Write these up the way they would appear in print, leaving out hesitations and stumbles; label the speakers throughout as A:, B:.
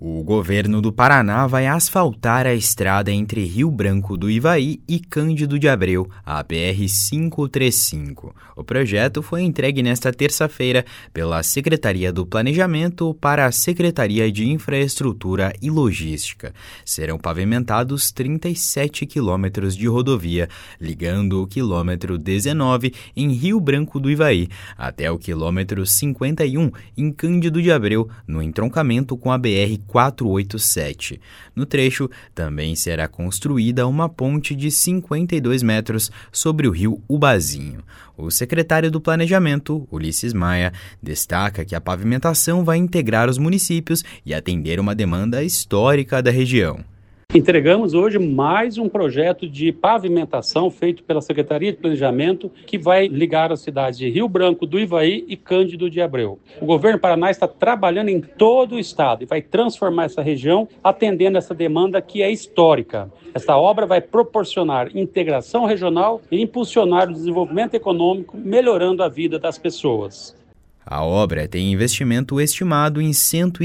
A: O governo do Paraná vai asfaltar a estrada entre Rio Branco do Ivaí e Cândido de Abreu, a BR-535. O projeto foi entregue nesta terça-feira pela Secretaria do Planejamento para a Secretaria de Infraestrutura e Logística. Serão pavimentados 37 quilômetros de rodovia, ligando o quilômetro 19 em Rio Branco do Ivaí até o quilômetro 51 em Cândido de Abreu, no entroncamento com a BR-487. No trecho, também será construída uma ponte de 52 metros sobre o rio Ubazinho. O secretário do Planejamento, Ulisses Maia, destaca que a pavimentação vai integrar os municípios e atender uma demanda histórica da região.
B: Entregamos hoje mais um projeto de pavimentação feito pela Secretaria de Planejamento que vai ligar as cidades de Rio Branco do Ivaí e Cândido de Abreu. O governo do Paraná está trabalhando em todo o estado e vai transformar essa região atendendo essa demanda que é histórica. Esta obra vai proporcionar integração regional e impulsionar o desenvolvimento econômico, melhorando a vida das pessoas.
A: A obra tem investimento estimado em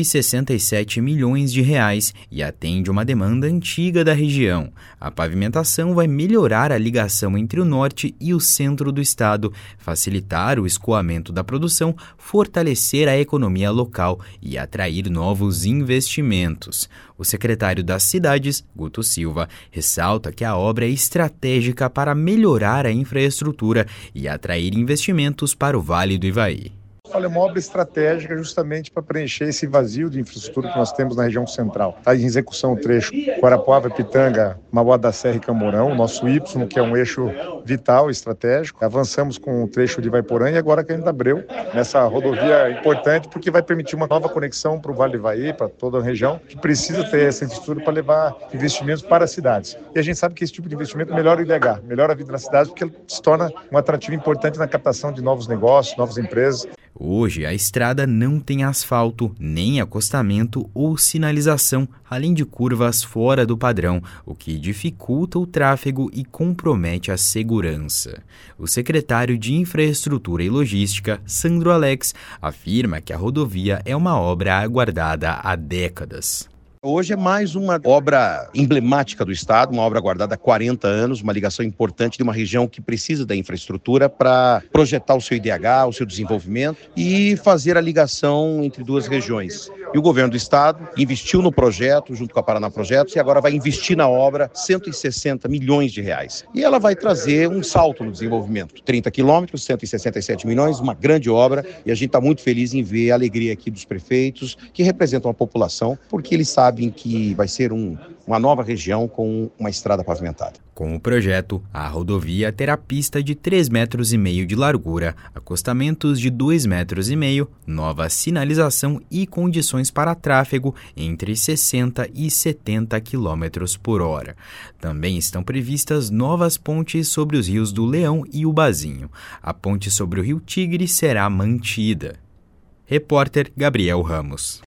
A: 167 milhões de reais e atende uma demanda antiga da região. A pavimentação vai melhorar a ligação entre o norte e o centro do estado, facilitar o escoamento da produção, fortalecer a economia local e atrair novos investimentos. O secretário das Cidades, Guto Silva, ressalta que a obra é estratégica para melhorar a infraestrutura e atrair investimentos para o Vale do Ivaí.
C: É uma obra estratégica justamente para preencher esse vazio de infraestrutura que nós temos na região central. Está em execução o trecho Guarapuava, Pitanga, Mauá da Serra e Camorão, o nosso Y, que é um eixo vital, estratégico. Avançamos com o trecho de Ivaiporã e agora Cândido de Abreu, nessa rodovia importante, porque vai permitir uma nova conexão para o Vale do Ivaí, para toda a região, que precisa ter essa infraestrutura para levar investimentos para as cidades. E a gente sabe que esse tipo de investimento melhora o IDH, melhora a vida das cidades, porque ele se torna um atrativo importante na captação de novos negócios, novas empresas.
A: Hoje, a estrada não tem asfalto, nem acostamento ou sinalização, além de curvas fora do padrão, o que dificulta o tráfego e compromete a segurança. O secretário de Infraestrutura e Logística, Sandro Alex, afirma que a rodovia é uma obra aguardada há décadas.
D: Hoje é mais uma obra emblemática do Estado, uma obra guardada há 40 anos, uma ligação importante de uma região que precisa da infraestrutura para projetar o seu IDH, o seu desenvolvimento e fazer a ligação entre duas regiões. E o governo do Estado investiu no projeto, junto com a Paraná Projetos, e agora vai investir na obra 160 milhões de reais. E ela vai trazer um salto no desenvolvimento. 30 quilômetros, 167 milhões, uma grande obra, e a gente está muito feliz em ver a alegria aqui dos prefeitos, que representam a população, porque eles sabem que vai ser uma nova região com uma estrada pavimentada.
A: Com o projeto, a rodovia terá pista de 3,5 metros de largura, acostamentos de 2,5 metros, nova sinalização e condições para tráfego entre 60 e 70 km por hora. Também estão previstas novas pontes sobre os rios do Leão e Ubazinho. A ponte sobre o rio Tigre será mantida. Repórter Gabriel Ramos.